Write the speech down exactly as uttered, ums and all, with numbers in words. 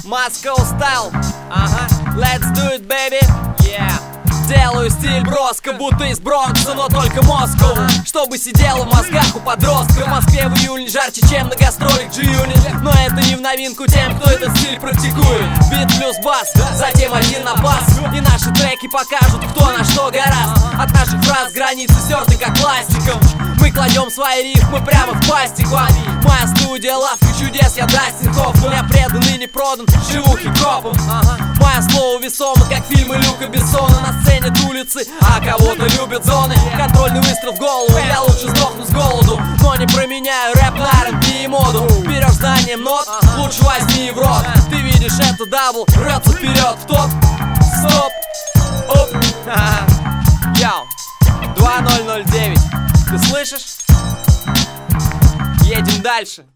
Moscow style, ага, let's do it, baby, yeah. Делаю стиль броско, будто из Бронкса, но только Москву, ага. Чтобы сидело в мозгах у подростка. В Москве в июле жарче, чем на гастролях G-Unit. Но это не в новинку тем, кто этот стиль практикует. Бит плюс бас, затем один на бас. И наши треки покажут, кто на что гораст. От наших фраз границы стерты как пластиком. Мы кладем свои рифмы прямо в пастик вам. Моя студия, лавка чудес, я Дастин Хоффман. Я предан и не продан, живу хип-хопом, ага. Мое слово весомо, как фильмы Люка Бессона. На сцене улицы, а кого-то любят зоны. Контрольный выстрел в голову, я лучше сдохну с голоду. Но не променяю рэп на эр энд би и моду. Берешь знанием нот, лучше возьми в рот. Ты видишь, это дабл, рвется вперед в топ. Стоп, оп, йоу, два ноль ноль девять. Ты слышишь? Едем дальше.